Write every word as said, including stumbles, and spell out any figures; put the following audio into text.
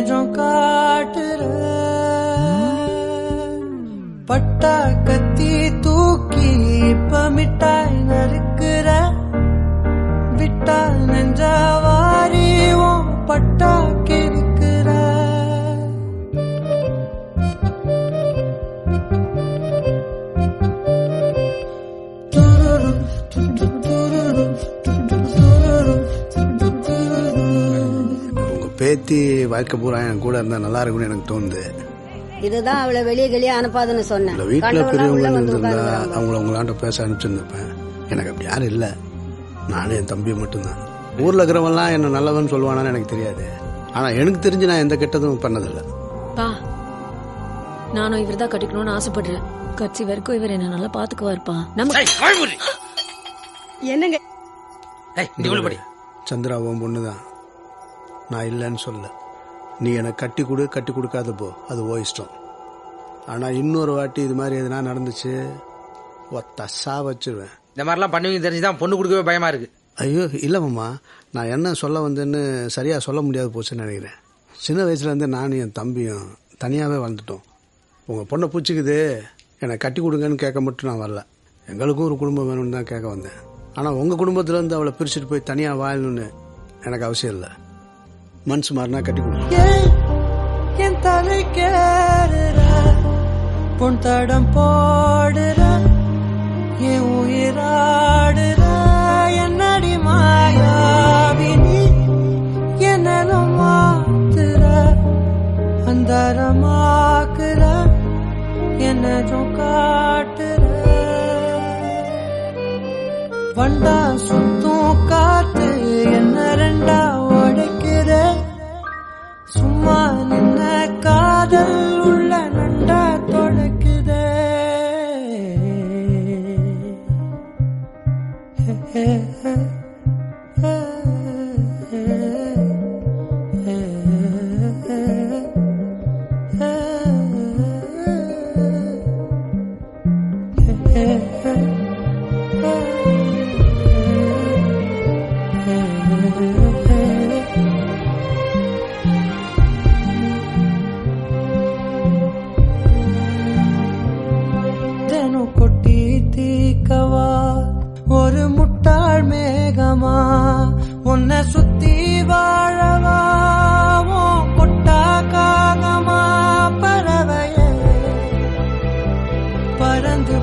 நெஞ்சம் காட்டுற பட்டா கத்தி தூக்கி இப்ப மிட்டாய் நறுக்குற விட்டா நெஞ்சா வாரிவோம் பட்டா கிறுக்குற பேத்தி வாழ்க்கை பூரா என் கூட இருந்தா நல்லா இருக்கும்னு எனக்கு தோணுது. இதுதான் அவளை வெளியே வெளியே அனுப்பாதுன்னு சொன்னேன். வீட்டுல பெரியவங்க இருந்திருந்தா அவங்கள உங்களாண்ட பேச அனுப்பிச்சிருந்திருப்பேன். எனக்கு அப்படி யாரும் இல்ல, நானும் என் தம்பி மட்டும்தான். ஊர்ல இருக்கிறவெல்லாம் என்ன நல்லவன்னு சொல்லுவானான்னு எனக்கு தெரியாது. ஆனா எனக்கு தெரிஞ்சு நான் எந்த கெட்டதும் பண்ணதில்லை. நானும் இவர் தான் கட்டிக்கணும்னு ஆசைப்படுறேன். கட்சி வரைக்கும் இவர் என்ன நல்லா பாத்துக்குவாருப்பா. என்னங்க சந்திராவும் பொண்ணுதான், நான் இல்லைன்னு சொல்ல. நீ எனக்கு கட்டி கொடு கட்டி கொடுக்காத போ, அது ஓ இஷ்டம். ஆனா இன்னொரு வாட்டி இது மாதிரி எதுனா நடந்துச்சு ஒத்தசா வச்சிருவேன். இந்த மாதிரிலாம் பண்ணுவீங்க தெரிஞ்சுதான் பொண்ணு கொடுக்கவே பயமா இருக்கு. ஐயோ இல்ல மாமா, நான் என்ன சொல்ல வந்தேன்னு சரியா சொல்ல முடியாது போச்சுன்னு நினைக்கிறேன். சின்ன வயசுல இருந்து நானும் என் தம்பியும் தனியாவே வாழ்ந்துட்டோம். உங்க பொண்ணை பூச்சிக்குது, என்னை கட்டி கொடுங்கன்னு கேட்க மட்டும் நான் வரல. எங்களுக்கும் ஒரு குடும்பம் வேணும்னு தான் கேட்க வந்தேன். ஆனா உங்க குடும்பத்துல இருந்து அவளை பிரிச்சுட்டு போய் தனியா வாழணும்னு எனக்கு அவசியம் இல்லை. மனசு மாறினா கட்டி கொடுங்க. என் தலை கேடுற பொன் தடம் போடுற என் உயிராடுற என்னடி மாயாவினி என்னலும் மாத்துற அந்தரமாக்குற என்னதும் காட்டுற வண்டா சுத்தும் காத்து என்ன ரெண்டா உடைக்கிற சும்மா நின்ன காதல் உள்ள நண்டா தொடக்குதே. கொட்டி தீக்கவா ஒரு முட்டாள் மேகமா உன்னை சுத்தி வாழவா கொட்டா காகமா பறவையே பறந்து